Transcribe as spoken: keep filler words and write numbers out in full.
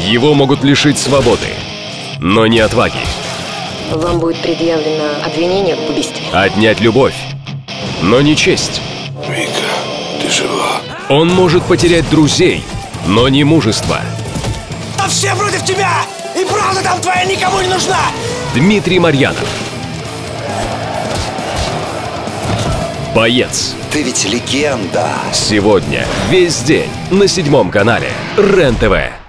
Его могут лишить свободы, но не отваги. Вам будет предъявлено обвинение в убийстве. Отнять любовь, но не честь. Вика, ты жива? Он может потерять друзей, но не мужество. Да все против тебя! И правда там твоя никому не нужна! Дмитрий Марьянов. Боец. Ты ведь легенда. Сегодня весь день на седьмом канале РЕН-ТВ.